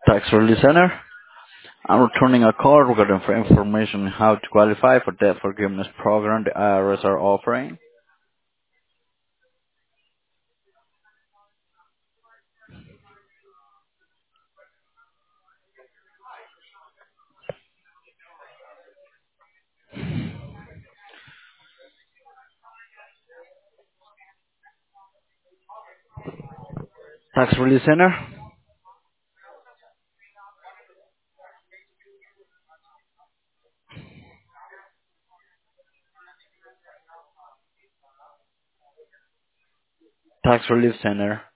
Tax Relief Center. I'm returning a call regarding for information on how to qualify for debt forgiveness program the IRS are offering. Tax Relief Center. Tax Relief Center.